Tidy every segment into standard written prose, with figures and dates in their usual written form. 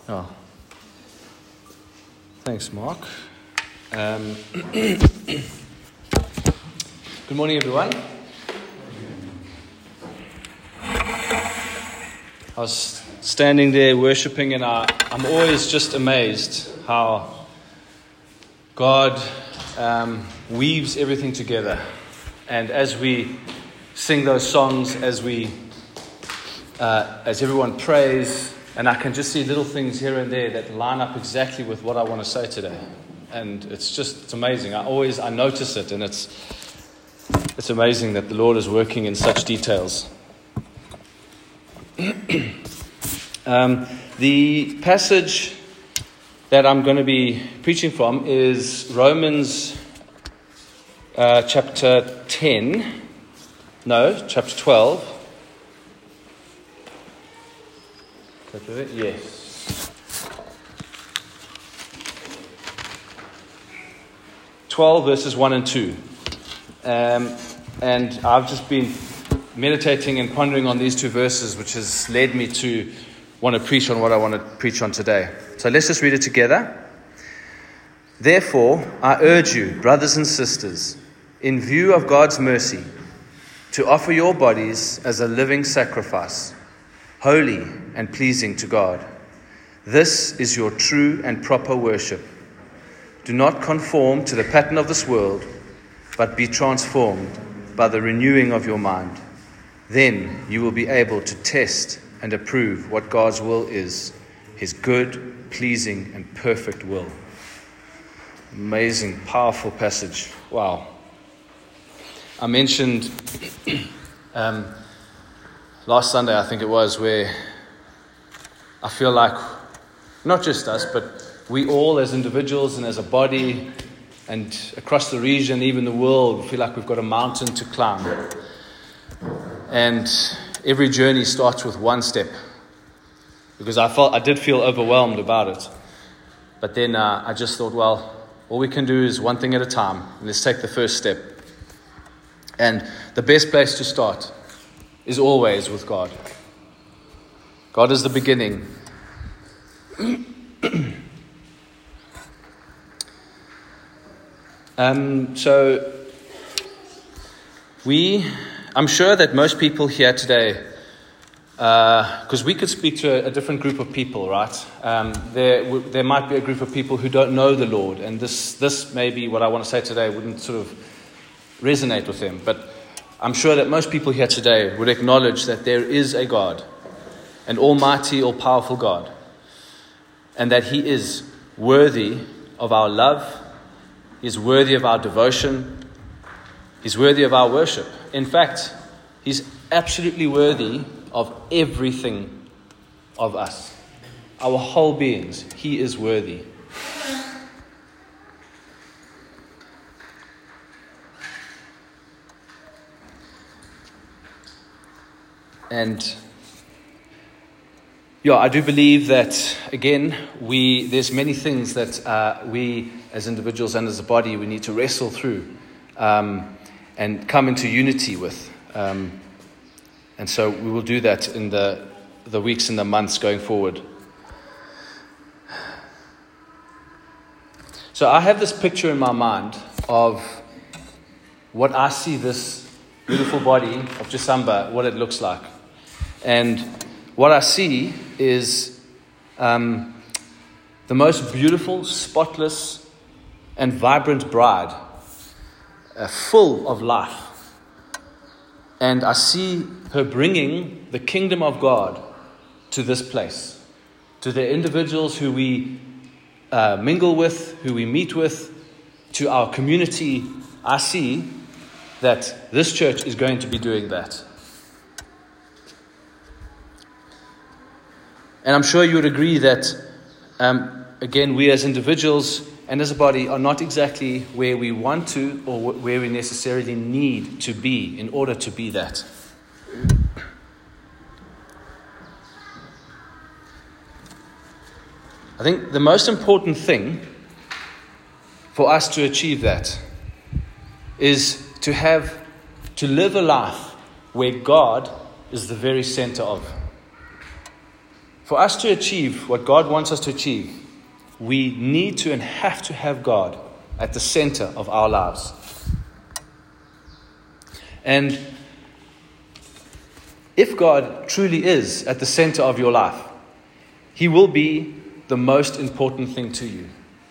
Oh, thanks, Mark. Good morning, everyone. I was standing there worshiping, and I'm always just amazed how God weaves everything together. And as we sing those songs, as everyone prays, and I can just see little things here and there that line up exactly with what I want to say today. And it's amazing. I notice it, and it's amazing that the Lord is working in such details. The passage that I'm going to be preaching from is Romans chapter 12. Yes. 12 verses 1 and 2. And I've just been meditating and pondering on these two verses, which has led me to want to preach on what I want to preach on today. So let's just read it together. Therefore, I urge you, brothers and sisters, in view of God's mercy, to offer your bodies as a living sacrifice, holy and pleasing to God. This is your true and proper worship. Do not conform to the pattern of this world, but be transformed by the renewing of your mind. Then you will be able to test and approve what God's will is, his good, pleasing, and perfect will. Amazing, powerful passage. Wow. I mentioned last Sunday, I think it was, where I feel like not just us, but we all as individuals and as a body and across the region, even the world, feel like we've got a mountain to climb. And every journey starts with one step, because I did feel overwhelmed about it. But then I just thought, well, all we can do is one thing at a time. And let's take the first step. And the best place to start is always with God. God is the beginning. So I'm sure that most people here today, because we could speak to a different group of people, right? There might be a group of people who don't know the Lord, and this maybe what I want to say today wouldn't sort of resonate with them. But I'm sure that most people here today would acknowledge that there is a God, an almighty, all-powerful God, and that he is worthy of our love, he is worthy of our devotion, he's worthy of our worship. In fact, he's absolutely worthy of everything of us, our whole beings. He is worthy. And I do believe that, again, there's many things that we as individuals and as a body, we need to wrestle through and come into unity with. And so we will do that in the weeks and the months going forward. So I have this picture in my mind of what I see this beautiful body of Jesamba, what it looks like. And what I see is the most beautiful, spotless, and vibrant bride, full of life. And I see her bringing the kingdom of God to this place, to the individuals who we mingle with, who we meet with, to our community. I see that this church is going to be doing that. And I'm sure you would agree that, again, we as individuals and as a body are not exactly where we want to or where we necessarily need to be in order to be that. I think the most important thing for us to achieve that is to live a life where God is the very center of. For us to achieve what God wants us to achieve, we need to and have to have God at the center of our lives. And if God truly is at the center of your life, He will be the most important thing to you.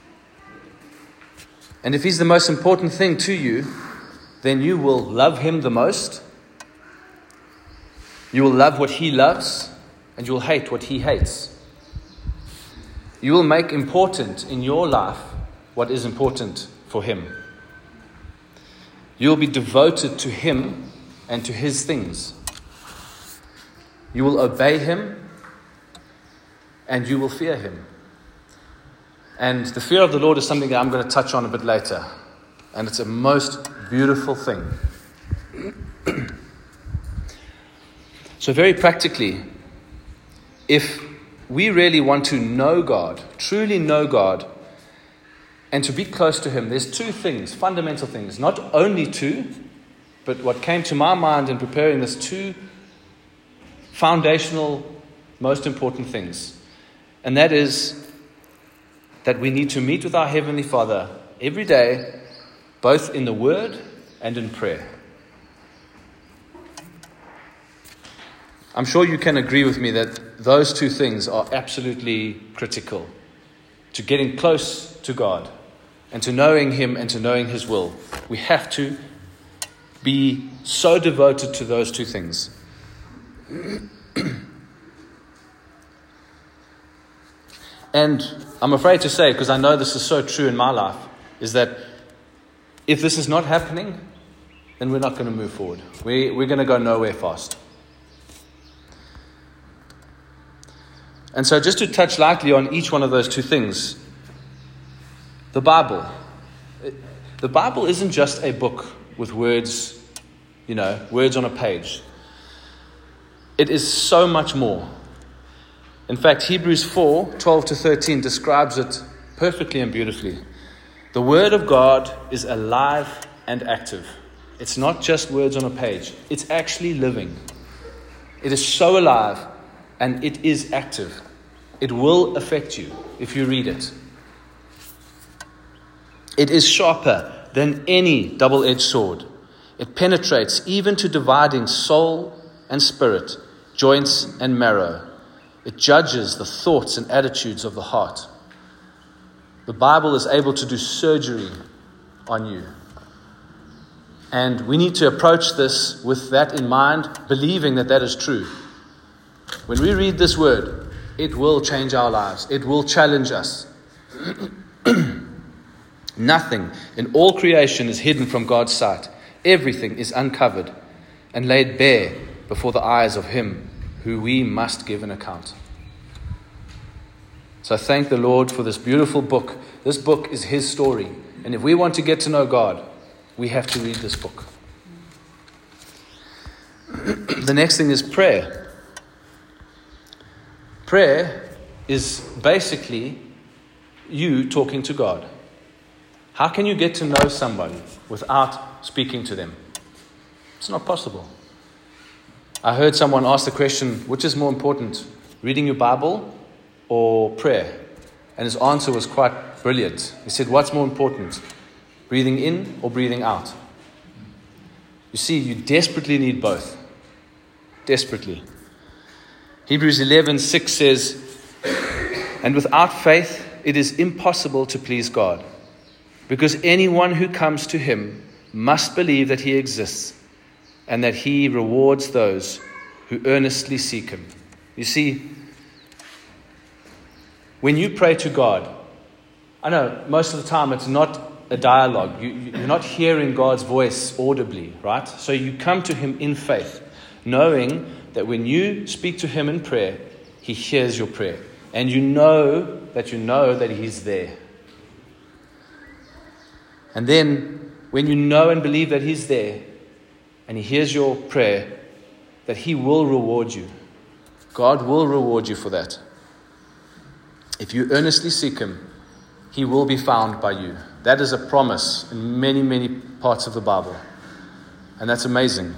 And if He's the most important thing to you, then you will love Him the most. You will love what He loves, and you will hate what He hates. You will make important in your life what is important for Him. You will be devoted to Him and to His things. You will obey Him, and you will fear Him. And the fear of the Lord is something that I'm going to touch on a bit later. And it's a most beautiful thing. So very practically, if we really want to know God, truly know God, and to be close to Him, there's two things, fundamental things. Not only two, but what came to my mind in preparing this, two foundational, most important things. And that is that we need to meet with our Heavenly Father every day, both in the Word and in prayer. I'm sure you can agree with me that those two things are absolutely critical to getting close to God and to knowing Him and to knowing His will. We have to be so devoted to those two things. And I'm afraid to say, because I know this is so true in my life, is that if this is not happening, then we're not going to move forward. We're going to go nowhere fast. And so just to touch lightly on each one of those two things, the Bible. The Bible isn't just a book with words, words on a page. It is so much more. In fact, Hebrews 4:12-13 describes it perfectly and beautifully. The Word of God is alive and active. It's not just words on a page. It's actually living. It is so alive and it is active. It will affect you if you read it. It is sharper than any double-edged sword. It penetrates even to dividing soul and spirit, joints and marrow. It judges the thoughts and attitudes of the heart. The Bible is able to do surgery on you. And we need to approach this with that in mind, believing that that is true. When we read this word, it will change our lives. It will challenge us. Nothing in all creation is hidden from God's sight. Everything is uncovered and laid bare before the eyes of Him who we must give an account. So thank the Lord for this beautiful book. This book is His story. And if we want to get to know God, we have to read this book. The next thing is prayer. Prayer is basically you talking to God. How can you get to know somebody without speaking to them? It's not possible. I heard someone ask the question, which is more important, reading your Bible or prayer? And his answer was quite brilliant. He said, what's more important, breathing in or breathing out? You see, you desperately need both. Desperately. Hebrews 11:6 says, and without faith it is impossible to please God, because anyone who comes to Him must believe that He exists and that He rewards those who earnestly seek Him. You see, when you pray to God, I know most of the time it's not a dialogue. You're not hearing God's voice audibly, right? So you come to Him in faith, knowing that when you speak to Him in prayer, He hears your prayer. And you know that He's there. And then when you know and believe that He's there and He hears your prayer, that He will reward you. God will reward you for that. If you earnestly seek Him, He will be found by you. That is a promise in many, many parts of the Bible. And that's amazing.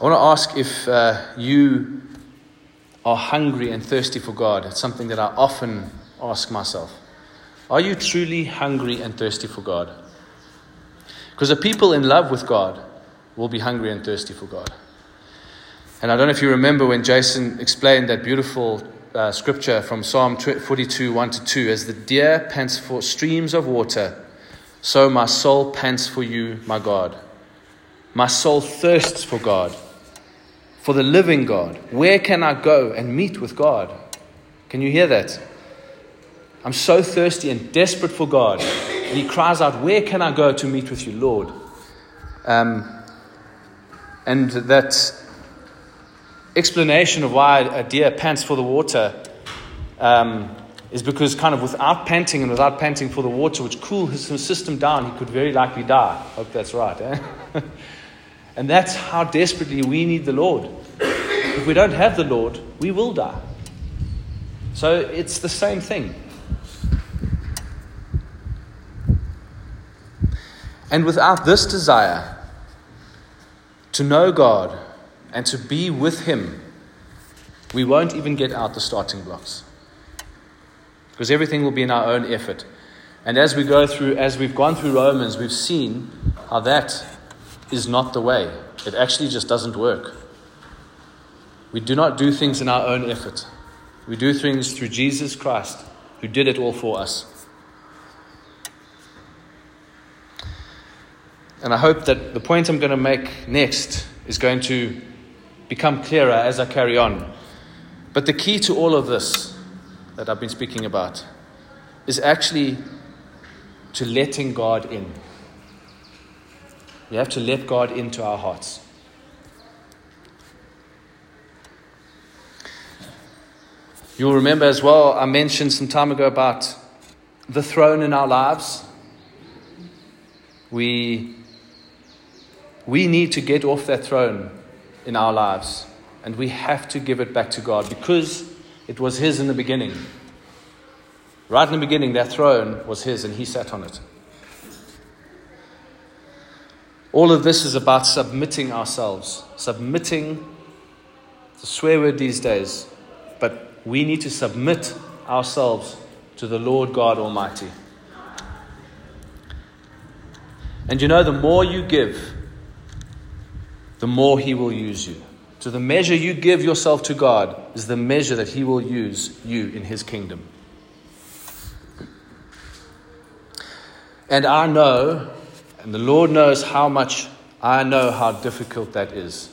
I want to ask if you are hungry and thirsty for God. It's something that I often ask myself. Are you truly hungry and thirsty for God? Because the people in love with God will be hungry and thirsty for God. And I don't know if you remember when Jason explained that beautiful scripture from Psalm 42, 1-2. As the deer pants for streams of water, so my soul pants for you, my God. My soul thirsts for God, for the living God. Where can I go and meet with God? Can you hear that? I'm so thirsty and desperate for God. And he cries out, where can I go to meet with you, Lord? And that explanation of why a deer pants for the water is because kind of without panting for the water, which cools his system down, he could very likely die. Hope that's right. Eh? And that's how desperately we need the Lord. If we don't have the Lord, we will die. So it's the same thing. And without this desire to know God and to be with Him, we won't even get out the starting blocks. Because everything will be in our own effort. And as we've gone through Romans, we've seen how that is not the way. It actually just doesn't work. We do not do things in our own effort. We do things through Jesus Christ, who did it all for us. And I hope that the point I'm going to make next is going to become clearer as I carry on. But the key to all of this that I've been speaking about is actually to letting God in. We have to let God into our hearts. You'll remember as well, I mentioned some time ago about the throne in our lives. We need to get off that throne in our lives, and we have to give it back to God because it was His in the beginning. Right in the beginning, that throne was His and He sat on it. All of this is about submitting ourselves. Submitting, it's a swear word these days, but we need to submit ourselves to the Lord God Almighty. And you know, the more you give, the more He will use you. So the measure you give yourself to God is the measure that He will use you in His kingdom. And I know, and the Lord knows how much I know how difficult that is.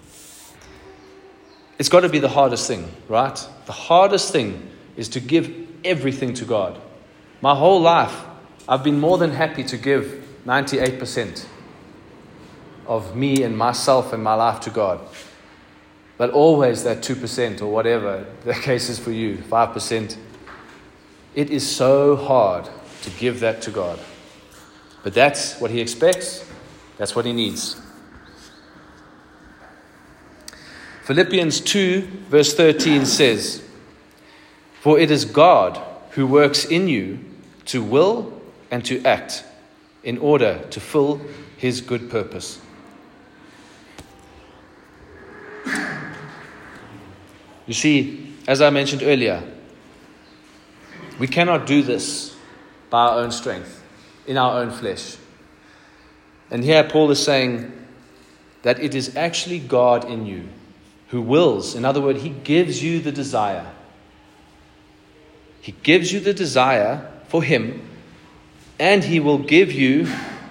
It's got to be the hardest thing, right? The hardest thing is to give everything to God. My whole life, I've been more than happy to give 98% of me and myself and my life to God. But always that 2% or whatever the case is for you, 5%, it is so hard to give that to God. But that's what He expects. That's what He needs. Philippians 2 verse 13 says, "For it is God who works in you to will and to act in order to fill His good purpose." You see, as I mentioned earlier, we cannot do this by our own strength, in our own flesh. And here Paul is saying that it is actually God in you who wills. In other words, He gives you the desire. He gives you the desire for Him, and He will give you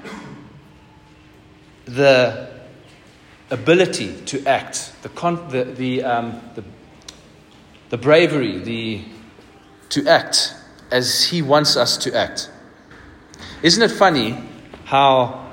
the ability to act, the bravery, to act as He wants us to act. Isn't it funny how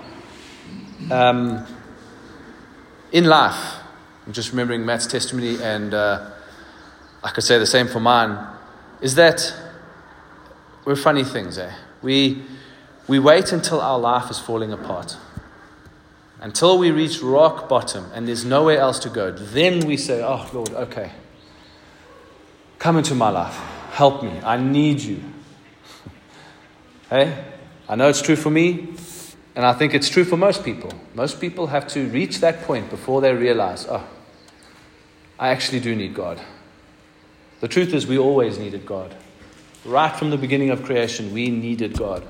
in life, I'm just remembering Matt's testimony, and I could say the same for mine, is that we're funny things, eh? We wait until our life is falling apart. Until we reach rock bottom and there's nowhere else to go. Then we say, "Oh Lord, okay. Come into my life. Help me. I need you." Hey? I know it's true for me. And I think it's true for most people. Most people have to reach that point before they realize, oh, I actually do need God. The truth is we always needed God. Right from the beginning of creation, we needed God.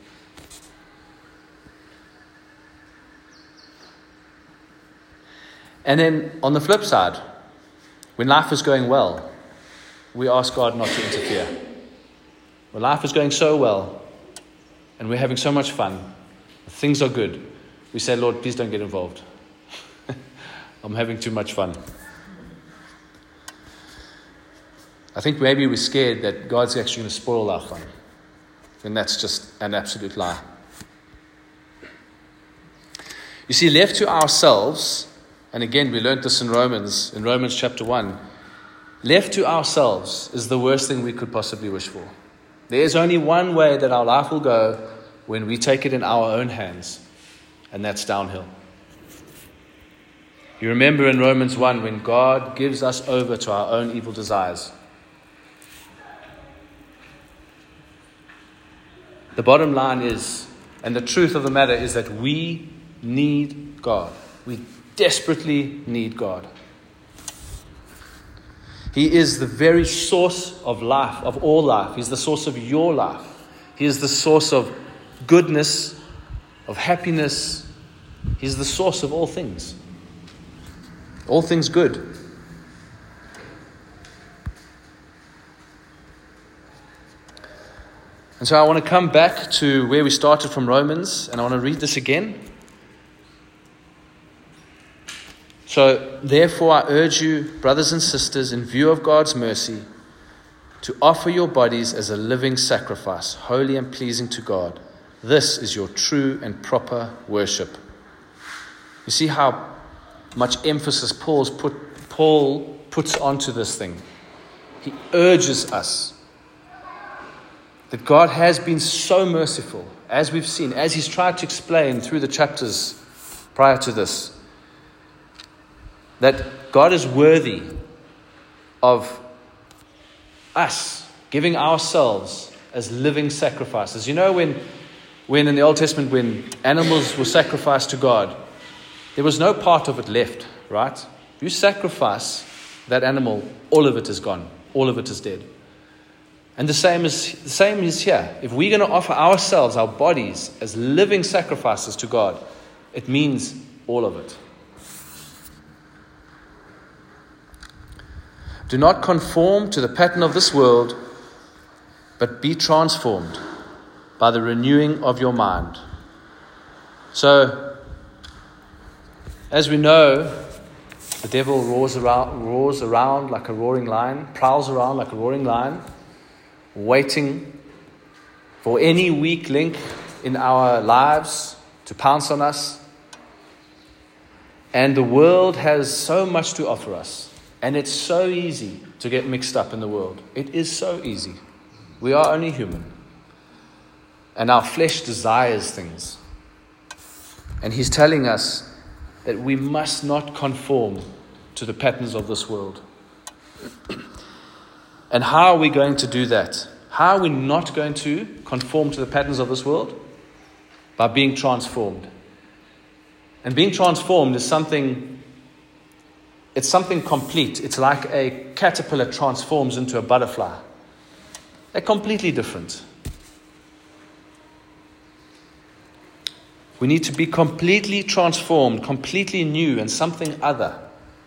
And then on the flip side, when life is going well, we ask God not to interfere. When life is going so well, and we're having so much fun, things are good, we say, Lord, please don't get involved. I'm having too much fun. I think maybe we're scared that God's actually going to spoil our fun. And that's just an absolute lie. You see, left to ourselves, and again, we learned this in Romans chapter 1, left to ourselves is the worst thing we could possibly wish for. There's only one way that our life will go when we take it in our own hands, and that's downhill. You remember in Romans 1 when God gives us over to our own evil desires. The bottom line is, and the truth of the matter is that we need God. We desperately need God. He is the very source of life, of all life. He's the source of your life. He is the source of goodness, of happiness. He's the source of all things. All things good. And so I want to come back to where we started from Romans, and I want to read this again. So, therefore, I urge you, brothers and sisters, in view of God's mercy, to offer your bodies as a living sacrifice, holy and pleasing to God. This is your true and proper worship. You see how much emphasis Paul puts onto this thing. He urges us that God has been so merciful, as we've seen, as he's tried to explain through the chapters prior to this, that God is worthy of us giving ourselves as living sacrifices. You know, when in the Old Testament, when animals were sacrificed to God, there was no part of it left, right? If you sacrifice that animal, all of it is gone. All of it is dead. And the same is here. If we're going to offer ourselves, our bodies, as living sacrifices to God, it means all of it. Do not conform to the pattern of this world, but be transformed by the renewing of your mind. So, as we know, the devil roars around like a roaring lion, prowls around like a roaring lion, waiting for any weak link in our lives to pounce on us. And the world has so much to offer us. And it's so easy to get mixed up in the world. It is so easy. We are only human. And our flesh desires things. And he's telling us that we must not conform to the patterns of this world. And how are we going to do that? How are we not going to conform to the patterns of this world? By being transformed. And being transformed is something complete. It's like a caterpillar transforms into a butterfly. They're completely different. We need to be completely transformed, completely new, and something other.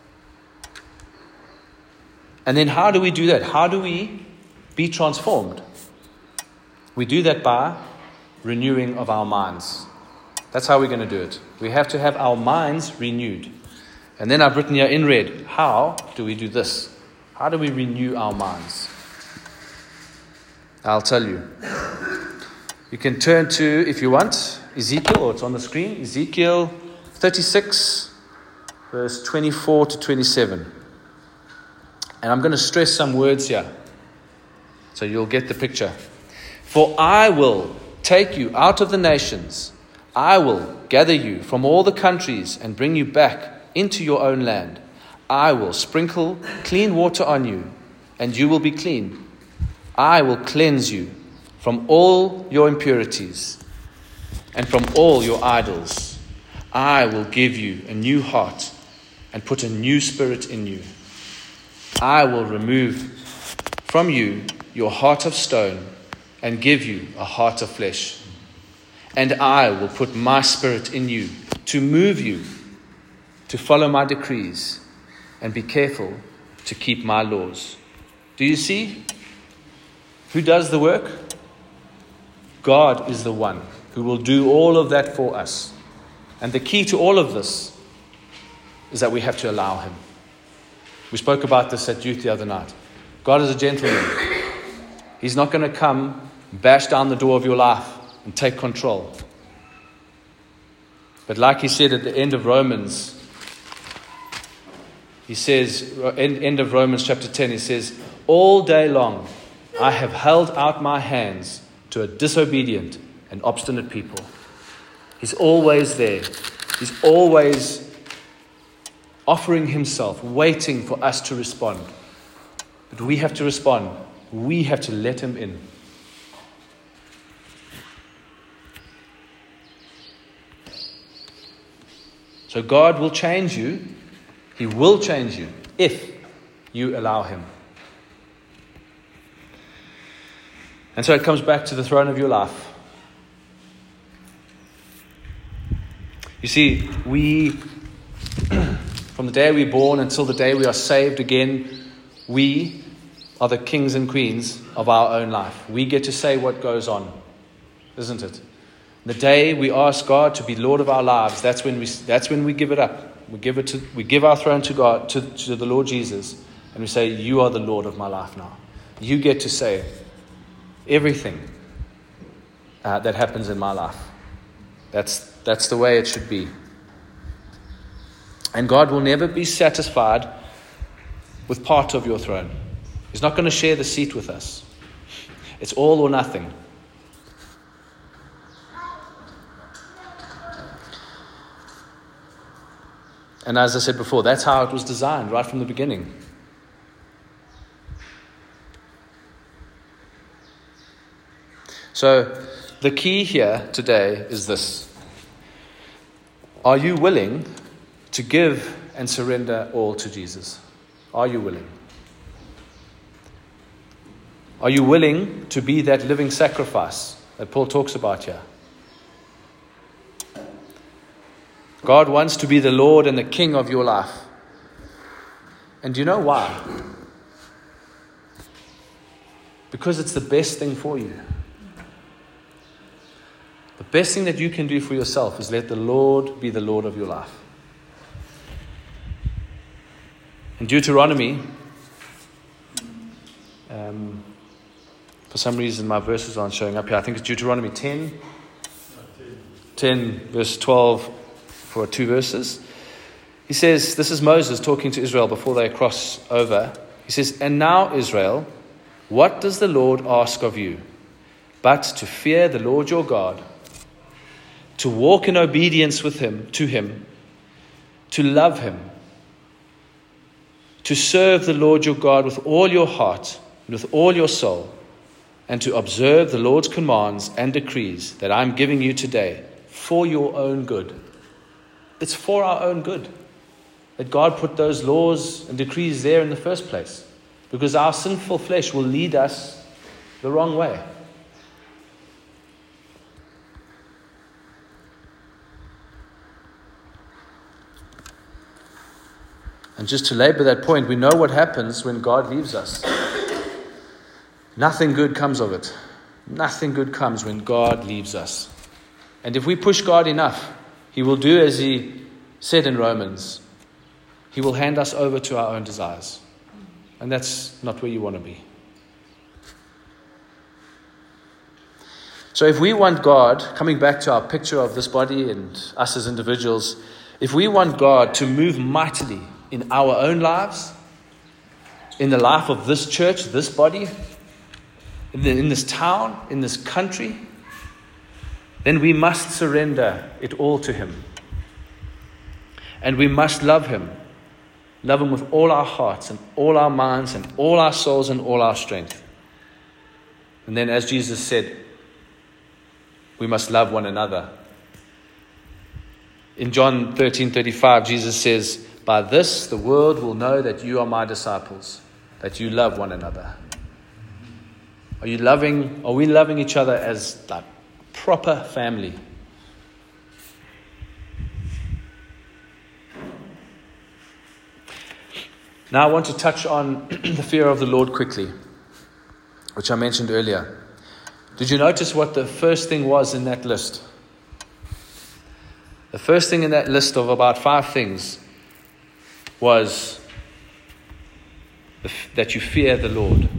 And then how do we do that? How do we be transformed? We do that by renewing of our minds. That's how we're going to do it. We have to have our minds renewed. And then I've written here in red, how do we do this? How do we renew our minds? I'll tell you. You can turn to, if you want, Ezekiel, or it's on the screen, Ezekiel 36, verse 24 to 27. And I'm going to stress some words here, so you'll get the picture. For I will take you out of the nations. I will gather you from all the countries and bring you back into your own land. I will sprinkle clean water on you, and you will be clean. I will cleanse you from all your impurities, and from all your idols. I will give you a new heart and put a new spirit in you. I will remove from you your heart of stone and give you a heart of flesh. And I will put my spirit in you to move you to follow my decrees and be careful to keep my laws. Do you see who does the work? God is the one who will do all of that for us. And the key to all of this is that we have to allow him. We spoke about this at youth the other night. God is a gentleman. He's not going to come, bash down the door of your life and take control. But like he said at the end of Romans, he says, end of Romans chapter 10, he says, all day long I have held out my hands to a disobedient and obstinate people. He's always there. He's always offering himself, waiting for us to respond. But we have to respond. We have to let him in. So God will change you. He will change you if you allow him. And so it comes back to the throne of your life. You see, we, from the day we're born until the day we are saved again, we are the kings and queens of our own life. We get to say what goes on, isn't it? The day we ask God to be Lord of our lives, that's when we give it up. We give our throne to God, to the Lord Jesus, and we say, you are the Lord of my life now. You get to say everything that happens in my life. That's the way it should be. And God will never be satisfied with part of your throne. He's not going to share the seat with us. It's all or nothing. And as I said before, that's how it was designed right from the beginning. So the key here today is this. Are you willing to give and surrender all to Jesus? Are you willing? Are you willing to be that living sacrifice that Paul talks about here? God wants to be the Lord and the King of your life. And do you know why? Because it's the best thing for you. The best thing that you can do for yourself is let the Lord be the Lord of your life. In Deuteronomy, for some reason my verses aren't showing up here. I think it's Deuteronomy 10 verse 12 for 2 verses. He says, this is Moses talking to Israel before they cross over. He says, and now Israel, what does the Lord ask of you? But to fear the Lord your God, to walk in obedience with him, to love him, to serve the Lord your God with all your heart and with all your soul, and to observe the Lord's commands and decrees that I'm giving you today for your own good. It's for our own good that God put those laws and decrees there in the first place, because our sinful flesh will lead us the wrong way. And just to labor that point, we know what happens when God leaves us. Nothing good comes of it. Nothing good comes when God leaves us. And if we push God enough, he will do as he said in Romans. He will hand us over to our own desires. And that's not where you want to be. So if we want God, coming back to our picture of this body and us as individuals, if we want God to move mightily in our own lives, in the life of this church, this body, in this town, in this country, then we must surrender it all to him. And we must love him. Love him with all our hearts and all our minds and all our souls and all our strength. And then as Jesus said, we must love one another. In John 13:35, Jesus says, "By this the world will know that you are my disciples, that you love one another." Are we loving each other as like proper family? Now I want to touch on the fear of the Lord quickly, which I mentioned earlier. Did you notice what the first thing was in that list? The first thing in that list of about 5 things was that you fear the Lord.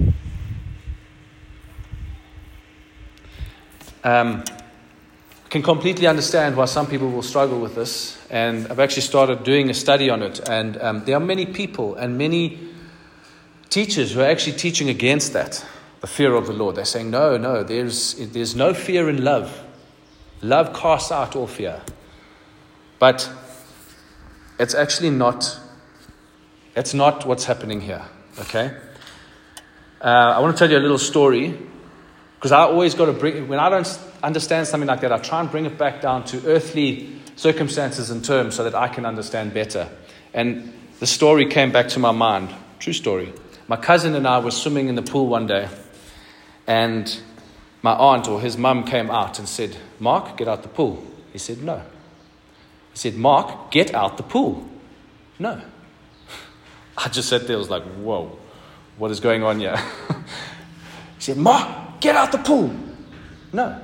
I can completely understand why some people will struggle with this, and I've actually started doing a study on it, and there are many people and many teachers who are actually teaching against that, the fear of the Lord. They're saying, no, there's no fear in love. Love casts out all fear. But it's actually not what's happening here, okay? I want to tell you a little story, because I always got to when I don't understand something like that, I try and bring it back down to earthly circumstances and terms so that I can understand better. And the story came back to my mind. True story. My cousin and I were swimming in the pool one day, and my aunt or his mum came out and said, "Mark, get out the pool." He said, "No." He said, "Mark, get out the pool." "No." I just sat there, I was like, whoa, what is going on here? He said, "Mark, get out the pool." "No."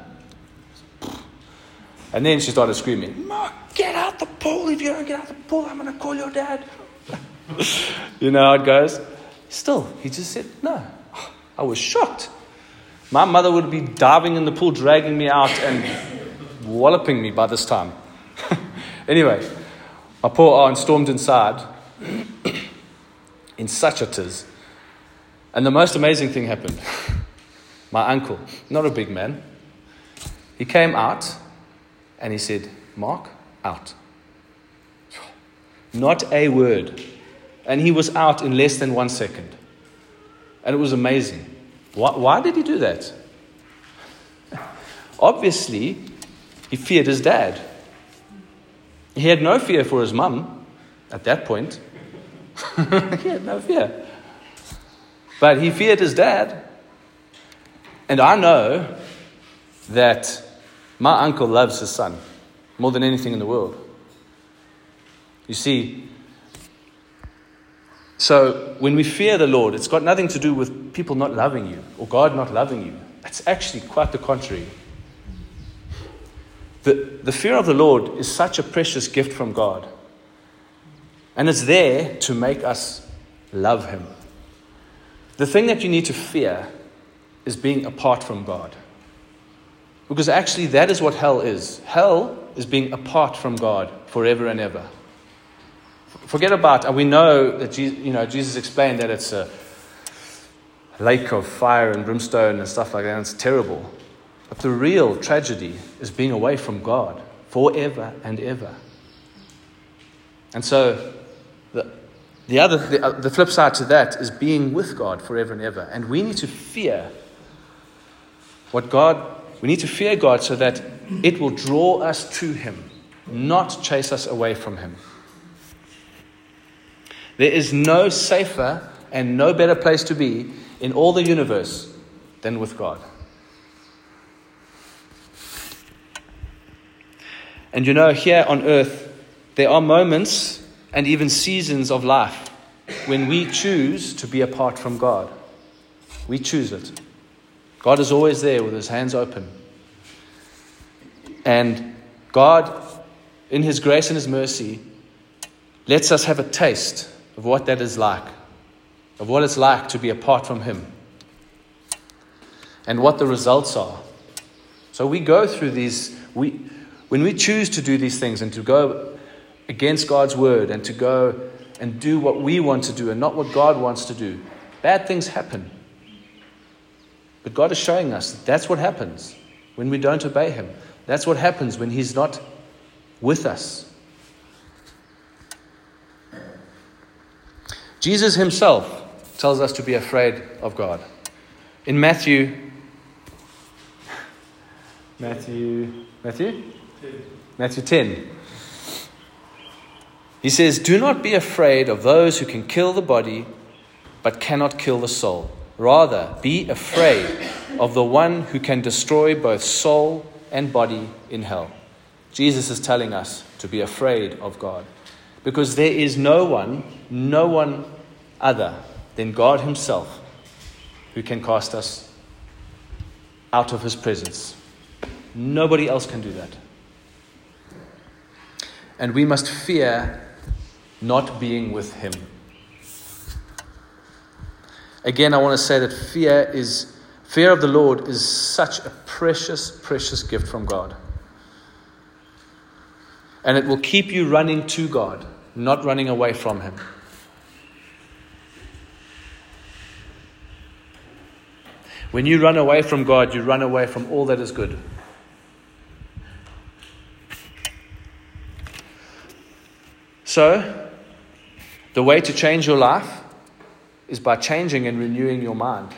And then she started screaming, "Mark, get out the pool. If you don't get out the pool, I'm going to call your dad." You know how it goes. Still, he just said, "No." I was shocked. My mother would be diving in the pool, dragging me out and walloping me by this time. Anyway, my poor aunt stormed inside in such a tiz. And the most amazing thing happened. My uncle, not a big man, he came out and he said, "Mark, out." Not a word. And he was out in less than 1 second. And it was amazing. Why did he do that? Obviously, he feared his dad. He had no fear for his mum at that point. He had no fear. But he feared his dad. And I know that my uncle loves his son more than anything in the world. You see, so when we fear the Lord, it's got nothing to do with people not loving you or God not loving you. It's actually quite the contrary. The fear of the Lord is such a precious gift from God. And it's there to make us love Him. The thing that you need to fear is being apart from God. Because actually that is what hell is. Hell is being apart from God forever and ever. Forget about, and we know that Jesus explained that it's a lake of fire and brimstone and stuff like that, and it's terrible. But the real tragedy is being away from God forever and ever. And so the flip side to that is being with God forever and ever. And we need to fear we need to fear God so that it will draw us to Him, not chase us away from Him. There is no safer and no better place to be in all the universe than with God. And here on earth, there are moments and even seasons of life when we choose to be apart from God. We choose it. God is always there with His hands open. And God, in His grace and His mercy, lets us have a taste of what that is like, of what it's like to be apart from Him, and what the results are. So we go through these, when we choose to do these things and to go against God's word and to go and do what we want to do and not what God wants to do, bad things happen. But God is showing us that's what happens when we don't obey Him. That's what happens when He's not with us. Jesus Himself tells us to be afraid of God. In Matthew Matthew 10. He says, "Do not be afraid of those who can kill the body, but cannot kill the soul. Rather, be afraid of the one who can destroy both soul and body in hell." Jesus is telling us to be afraid of God, because there is no one other than God himself who can cast us out of his presence. Nobody else can do that. And we must fear not being with him. Again, I want to say that fear of the Lord is such a precious, precious gift from God. And it will keep you running to God, not running away from him. When you run away from God, you run away from all that is good. So, the way to change your life is by changing and renewing your mind.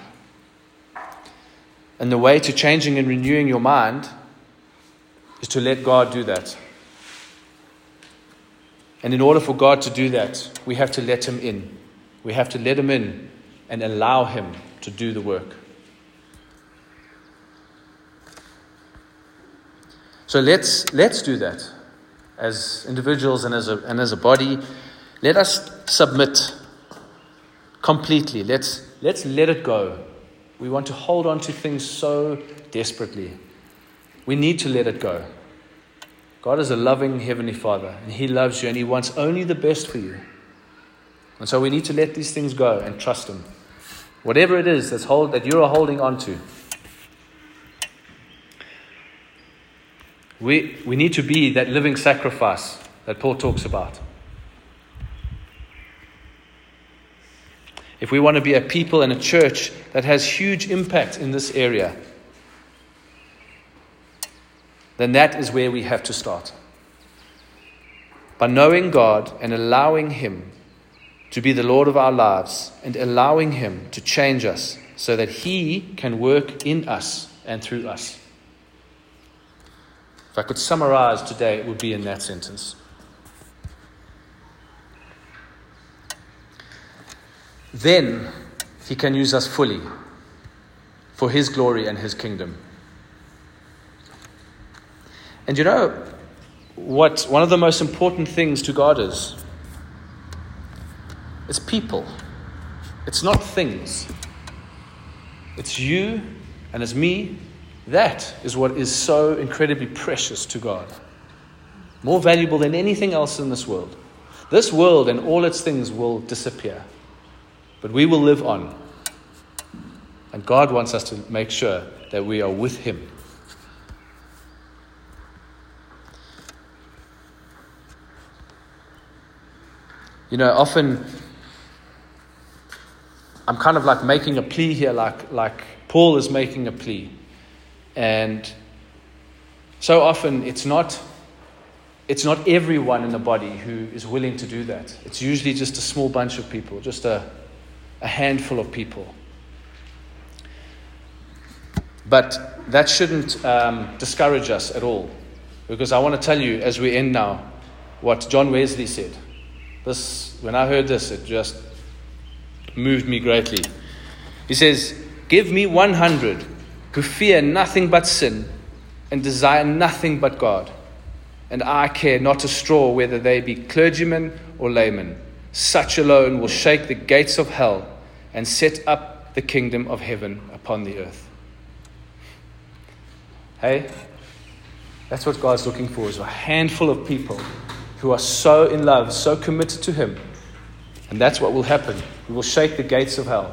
And the way to changing and renewing your mind is to let God do that. And in order for God to do that, we have to let him in. We have to let him in and allow him to do the work. So let's do that as individuals and as a body. Let us submit completely. Let's let it go. We want to hold on to things so desperately. We need to let it go. God is a loving Heavenly Father, and he loves you, and he wants only the best for you. And so we need to let these things go and trust him. Whatever it is that you are holding on to. We need to be that living sacrifice that Paul talks about. If we want to be a people and a church that has huge impact in this area, then that is where we have to start. By knowing God and allowing him to be the Lord of our lives and allowing him to change us so that he can work in us and through us. If I could summarize today, it would be in that sentence. Then he can use us fully for his glory and his kingdom. And you know what one of the most important things to God is? It's people. It's not things. It's you and it's me. That is what is so incredibly precious to God. More valuable than anything else in this world. This world and all its things will disappear. But we will live on. And God wants us to make sure that we are with him. You know, often I'm kind of like making a plea here, like Paul is making a plea. And so often it's not everyone in the body who is willing to do that. It's usually just a small bunch of people, just a handful of people. But that shouldn't discourage us at all. Because I want to tell you, as we end now, what John Wesley said. When I heard this, it just moved me greatly. He says, "Give me 100 who fear nothing but sin and desire nothing but God, and I care not a straw whether they be clergymen or laymen. Such alone will shake the gates of hell and set up the kingdom of heaven upon the earth." Hey, that's what God's looking for, is a handful of people who are so in love, so committed to him. And that's what will happen. We will shake the gates of hell.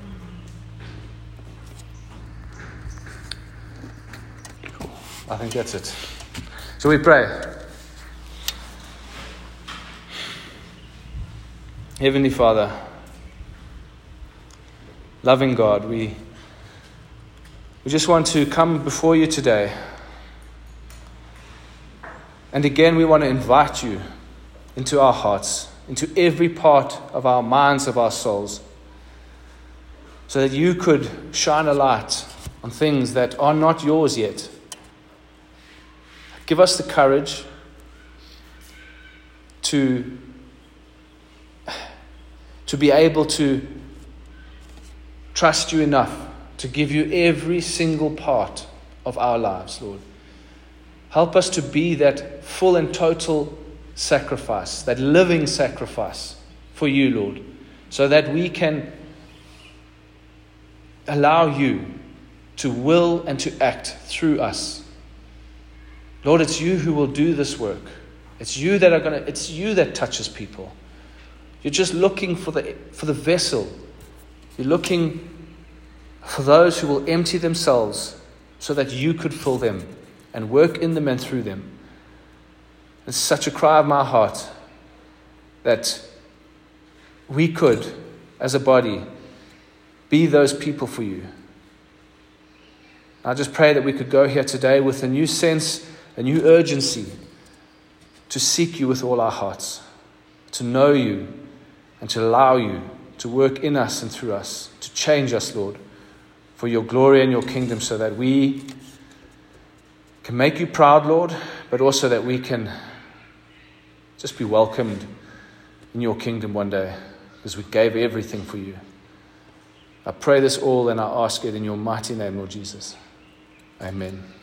I think that's it. So we pray. Heavenly Father, loving God, we just want to come before you today. And again, we want to invite you into our hearts, into every part of our minds, of our souls, so that you could shine a light on things that are not yours yet, Give us the courage to be able to trust you enough to give you every single part of our lives, Lord. Help us to be that full and total sacrifice, that living sacrifice for you, Lord, so that we can allow you to will and to act through us. Lord, it's you who will do this work. It's you that touches people. You're just looking for the vessel. You're looking for those who will empty themselves so that you could fill them and work in them and through them. It's such a cry of my heart that we could, as a body, be those people for you. I just pray that we could go here today with a new sense, a new urgency to seek you with all our hearts, to know you and to allow you to work in us and through us, to change us, Lord, for your glory and your kingdom, so that we can make you proud, Lord, but also that we can just be welcomed in your kingdom one day, because we gave everything for you. I pray this all and I ask it in your mighty name, Lord Jesus. Amen.